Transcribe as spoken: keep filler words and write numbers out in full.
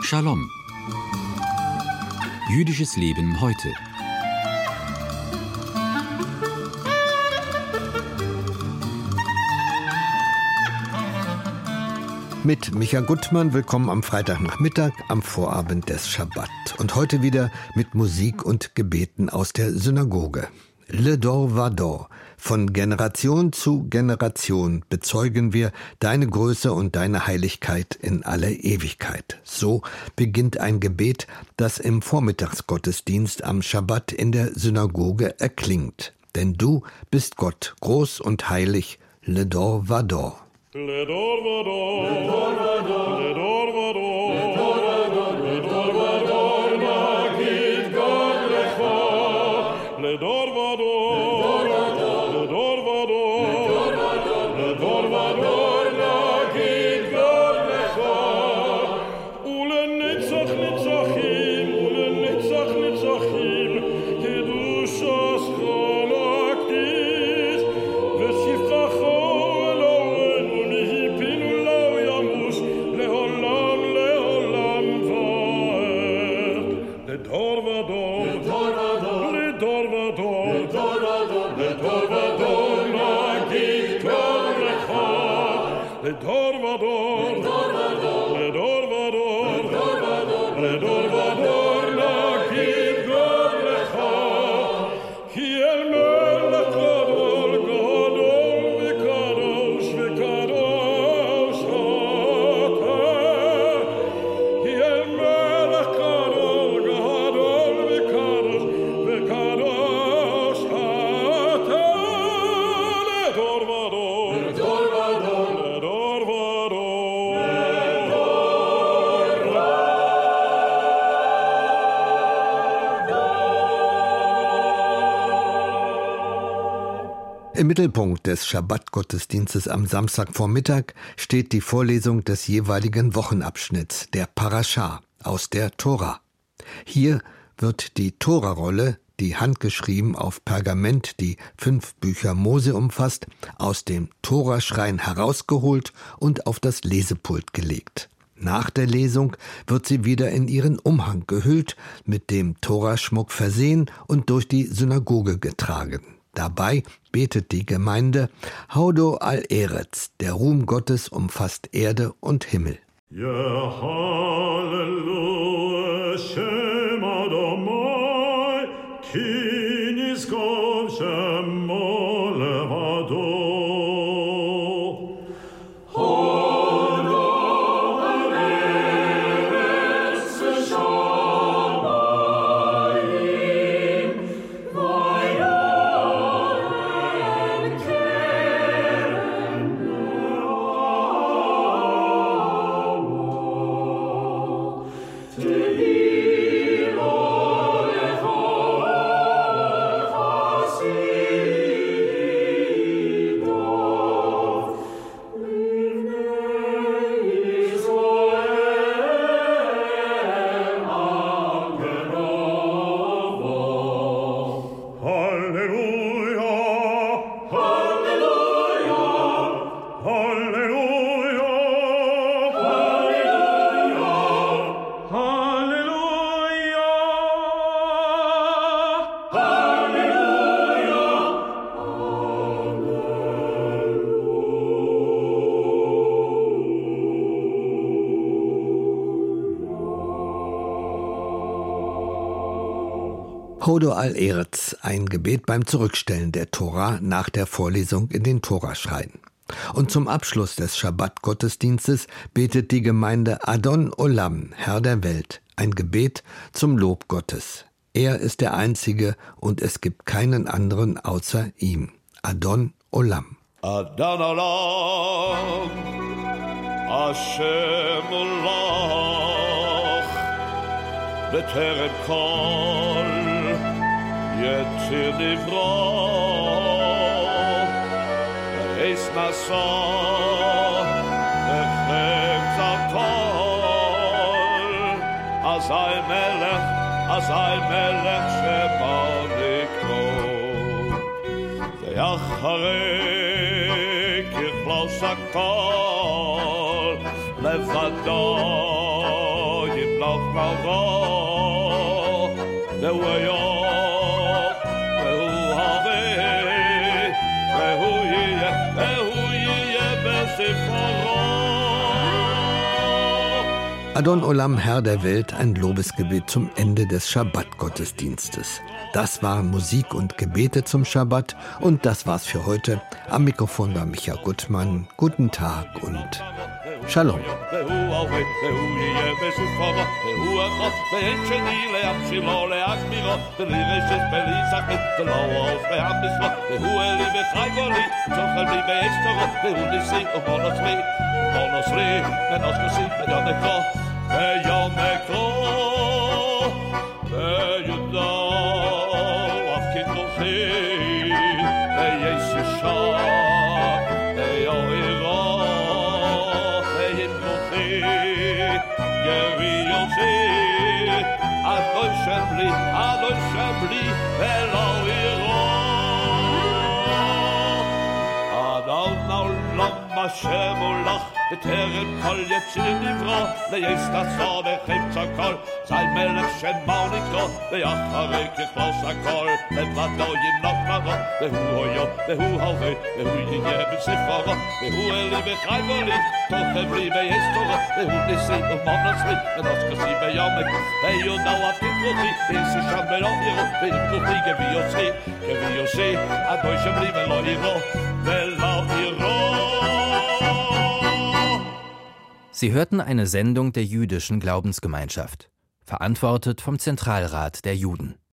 Shalom. Jüdisches Leben heute. Mit Micha Gutmann, willkommen am Freitagnachmittag, am Vorabend des Schabbat. Und heute wieder mit Musik und Gebeten aus der Synagoge. Le Dor Vador. Von Generation zu Generation bezeugen wir deine Größe und deine Heiligkeit in alle Ewigkeit. So beginnt ein Gebet, das im Vormittagsgottesdienst am Schabbat in der Synagoge erklingt. Denn du bist Gott, groß und heilig, Le Dor Vador. Le Dor Vador, Le Dor Vador, Le Dor Vador, Le Dor Vador, Le Dor Vador, Magid Gad Lecha, Le Dor Vador, Le Dor Vador, Le Dor Vador, Magid Gad Lecha, Ule Nitzach Nitzachim, Ule Nitzach Nitzachim, Kedushas Chalaktis, Veshivchacho Le Dor Vador, Le Dor Vador, Le Dor Vador, Magid Gad Lecha, Ki El Melech Gadol, Gadol V'Kadosh, V'Kadosh Atah, Ki El Melech Gadol, Gadol V'Kadosh, V'Kadosh Atah, Le Dor Vador, Le Dor Vador, Im Mittelpunkt des Schabbat-Gottesdienstes am Samstagvormittag steht die Vorlesung des jeweiligen Wochenabschnitts, der Parascha, aus der Tora. Hier wird die Tora-Rolle, die handgeschrieben auf Pergament die fünf Bücher Mose umfasst, aus dem Toraschrein herausgeholt und auf das Lesepult gelegt. Nach der Lesung wird sie wieder in ihren Umhang gehüllt, mit dem Toraschmuck versehen und durch die Synagoge getragen. Dabei betet die Gemeinde Haudo al Eretz, der Ruhm Gottes umfasst Erde und Himmel. Ja, Halleluja, Shem Adonai, Ki nizkor shemo levado. Haudo al Eretz, ein Gebet beim Zurückstellen der Tora nach der Vorlesung in den Toraschrein. Und zum Abschluss des Schabbat-Gottesdienstes betet die Gemeinde Adon Olam, Herr der Welt, ein Gebet zum Lob Gottes. Er ist der Einzige und es gibt keinen anderen außer ihm. Adon Olam. Adon Olam, Hashem Olach, B'terem Kol, Yetzir Nivra, Eis Nasa, Echem Zakol, Azai Melech, Azai Melech Sheba Nikro, Ve'acharei Kichlos HaKol, Levado Yimla noch Maro the way oh oh ave oh yeah oh yeah beste Adon Olam, Herr der Welt, ein Lobesgebet zum Ende des Schabbat-Gottesdienstes. Das waren Musik und Gebete zum Schabbat und das war's für heute. Am Mikrofon war Micha Gutmann. Guten Tag und Shalom. Yom Ekro, Yuda, Afkitochi, Yesisha, Yoira, Yimkochi, Yeriosi, Adoy Shemli, Adoy Shemli, Elohiro, Adon Olam Hashem Olach. בטרם כל יציר נברא, ליסת עצור בחפץ הכל, זי מלך שמאו נקרא, ואחרי ככלוס הכל, לבדו ימלוך מרו, והוא היו, והוא הווה, והוא יהיה בספרו, והוא אלי וחי ולי, תוכב לי ויסתורו, והוא ניסי ומונס לי, ונוסקסי ביומק, ויודעו אף כתרותי, ויסי שם ולא ירו, וימכוכי גבי יוצי, גבי יוצי, אדוי שם לי ולא ירו, ולא ירו. Sie hörten eine Sendung der jüdischen Glaubensgemeinschaft, verantwortet vom Zentralrat der Juden.